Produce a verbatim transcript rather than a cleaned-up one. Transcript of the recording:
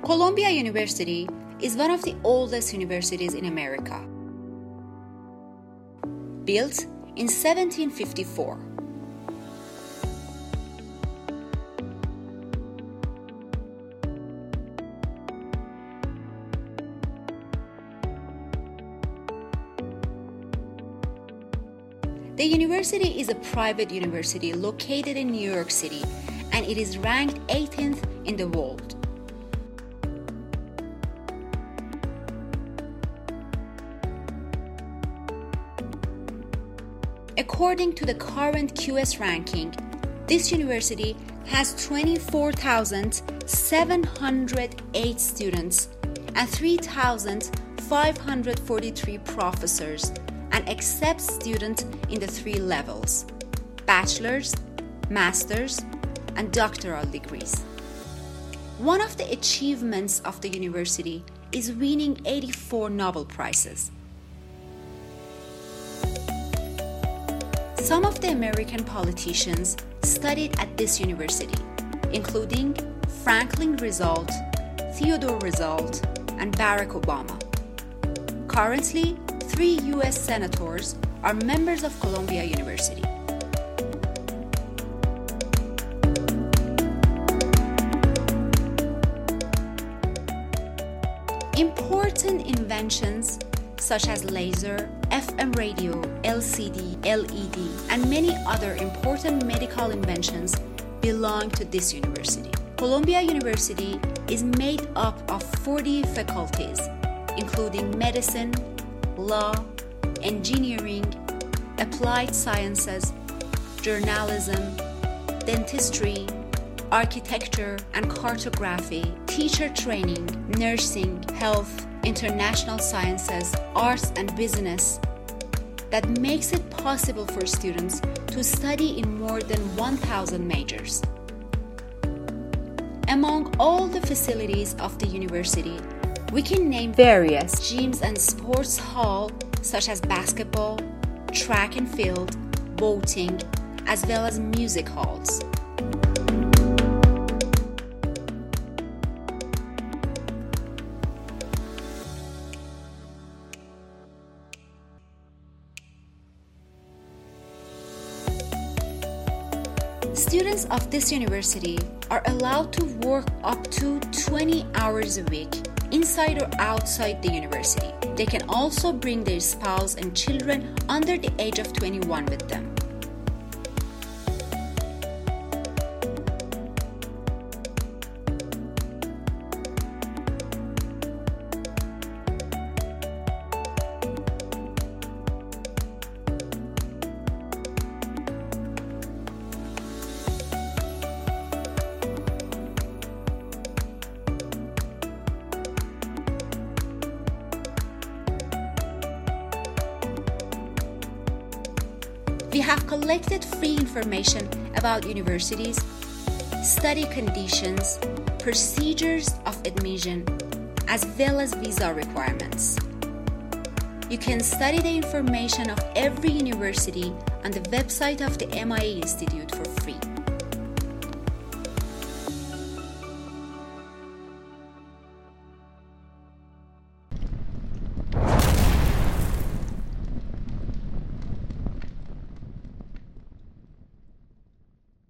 Columbia University is one of the oldest universities in America. Built in seventeen fifty-four. The university is a private university located in New York City, and it is ranked eighteenth in the world. According to the current Q S ranking, this university has twenty-four thousand seven hundred eight students and three thousand five hundred forty-three professors, and accepts students in the three levels: bachelor's, master's, and doctoral degrees. One of the achievements of the university is winning eighty-four Nobel Prizes. Some of the American politicians studied at this university, including Franklin Roosevelt, Theodore Roosevelt, and Barack Obama. Currently, three U S senators are members of Columbia University. Important inventions such as laser, F M radio, L C D, L E D, and many other important medical inventions belong to this university. Columbia University is made up of forty faculties, including medicine, law, engineering, applied sciences, journalism, dentistry, architecture and cartography, teacher training, nursing, health, international sciences, arts and business, that makes it possible for students to study in more than one thousand majors. Among all the facilities of the university, we can name various gyms and sports halls such as basketball, track and field, boating, as well as music halls. Students of this university are allowed to work up to twenty hours a week, inside or outside the university. They can also bring their spouse and children under the age of twenty-one with them. We have collected free information about universities, study conditions, procedures of admission, as well as visa requirements. You can study the information of every university on the website of the M I A Institute for free.